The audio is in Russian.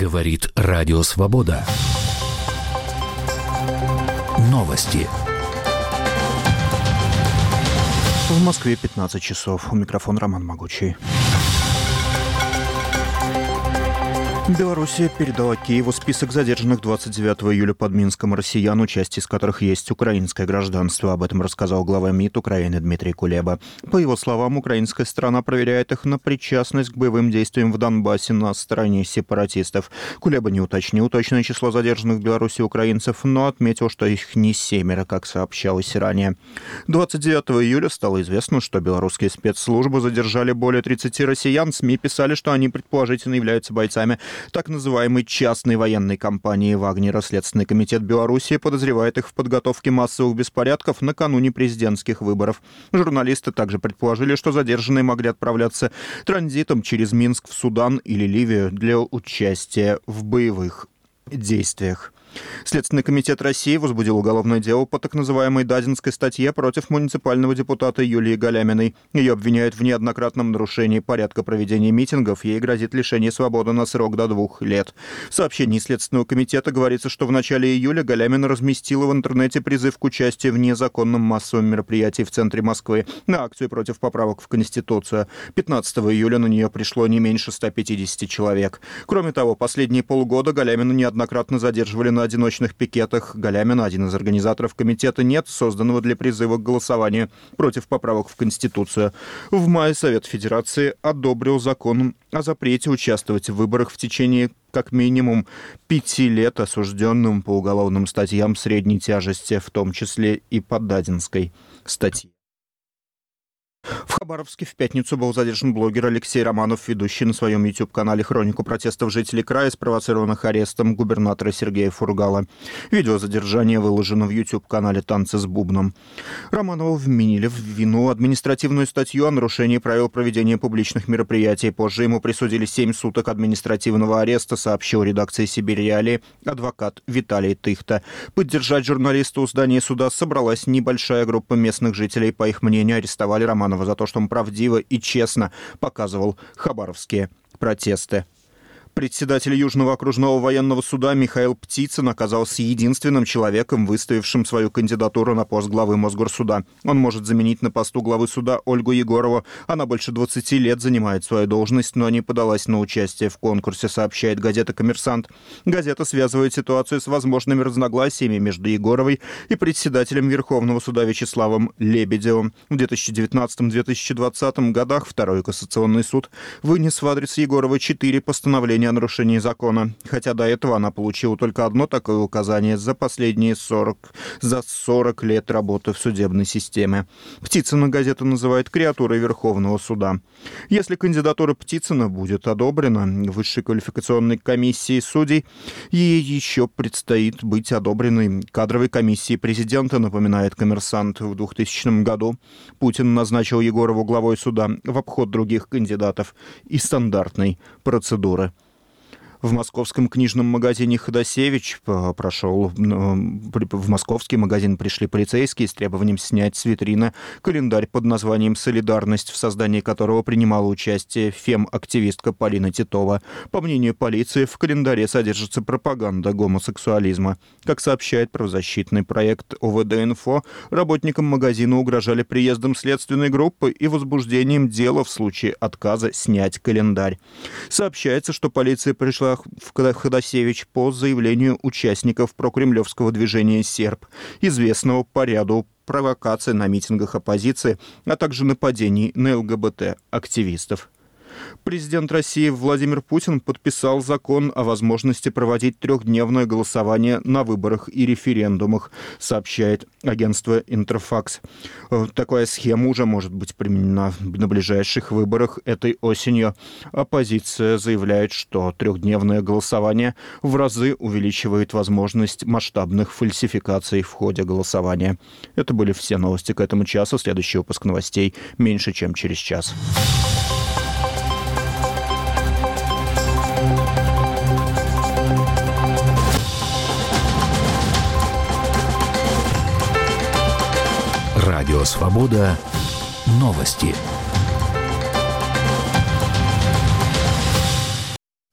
Говорит Радио Свобода. Новости. В Москве 15 часов. У микрофона Роман Могучий. Белоруссия передала Киеву список задержанных 29 июля под Минском россиян, у части из которых есть украинское гражданство. Об этом рассказал глава МИД Украины Дмитрий Кулеба. По его словам, украинская сторона проверяет их на причастность к боевым действиям в Донбассе на стороне сепаратистов. Кулеба не уточнил точное число задержанных в Беларуси украинцев, но отметил, что их не 7, как сообщалось ранее. 29 июля стало известно, что белорусские спецслужбы задержали более 30 россиян. СМИ писали, что они предположительно являются бойцами так называемой частной военной компании «Вагнера». Следственный комитет Беларуси подозревает их в подготовке массовых беспорядков накануне президентских выборов. Журналисты также предположили, что задержанные могли отправляться транзитом через Минск в Судан или Ливию для участия в боевых действиях. Следственный комитет России возбудил уголовное дело по так называемой Дадинской статье против муниципального депутата Юлии Галяминой. Ее обвиняют в неоднократном нарушении порядка проведения митингов. Ей грозит лишение свободы на срок до 2 лет. В сообщении Следственного комитета говорится, что в начале июля Галямина разместила в интернете призыв к участию в незаконном массовом мероприятии в центре Москвы на акцию против поправок в Конституцию. 15 июля на нее пришло не меньше 150 человек. Кроме того, последние полгода Галямину неоднократно задерживали на одиночных пикетах. Галямина, один из организаторов комитета «Нет», созданного для призыва к голосованию против поправок в Конституцию. В мае Совет Федерации одобрил закон о запрете участвовать в выборах в течение как минимум 5 лет осужденным по уголовным статьям средней тяжести, в том числе и по Дадинской статье. В Хабаровске в пятницу был задержан блогер Алексей Романов, ведущий на своем YouTube-канале хронику протестов жителей края, спровоцированных арестом губернатора Сергея Фургала. Видео задержания выложено в YouTube-канале «Танцы с бубном». Романову вменили в вину административную статью о нарушении правил проведения публичных мероприятий. Позже ему присудили 7 суток административного ареста, сообщил редакции «Сибирь-Реалии» адвокат Виталий Тыхта. Поддержать журналиста у здания суда собралась небольшая группа местных жителей. По их мнению, арестовали Романова за то, что он правдиво и честно показывал хабаровские протесты. Председатель Южного окружного военного суда Михаил Птицын оказался единственным человеком, выставившим свою кандидатуру на пост главы Мосгорсуда. Он может заменить на посту главы суда Ольгу Егорову. Она больше 20 лет занимает свою должность, но не подалась на участие в конкурсе, сообщает газета «Коммерсант». Газета связывает ситуацию с возможными разногласиями между Егоровой и председателем Верховного суда Вячеславом Лебедевым. В 2019-2020 годах Второй кассационный суд вынес в адрес Егоровой 4 постановления о нарушении закона, хотя до этого она получила только одно такое указание за последние 40 лет работы в судебной системе. Птицына газета называет креатурой Верховного суда. Если кандидатура Птицына будет одобрена Высшей квалификационной комиссией судей, ей еще предстоит быть одобренной кадровой комиссией президента, напоминает «Коммерсант». В 2000 году Путин назначил Егорову главой суда в обход других кандидатов и стандартной процедуры. В московском книжном магазине «Ходосевич» в московский магазин пришли полицейские с требованием снять с витрины календарь под названием «Солидарность», в создании которого принимала участие фем-активистка Полина Титова. По мнению полиции, в календаре содержится пропаганда гомосексуализма. Как сообщает правозащитный проект ОВД-Инфо, работникам магазина угрожали приездом следственной группы и возбуждением дела в случае отказа снять календарь. Сообщается, что полиция пришла в Ходосевич по заявлению участников прокремлевского движения «Серб», известного по ряду провокаций на митингах оппозиции, а также нападений на ЛГБТ-активистов. Президент России Владимир Путин подписал закон о возможности проводить 3-дневное голосование на выборах и референдумах, сообщает агентство «Интерфакс». Такая схема уже может быть применена на ближайших выборах этой осенью. Оппозиция заявляет, что 3-дневное голосование в разы увеличивает возможность масштабных фальсификаций в ходе голосования. Это были все новости к этому часу. Следующий выпуск новостей меньше, чем через час. Радио «Свобода». Новости.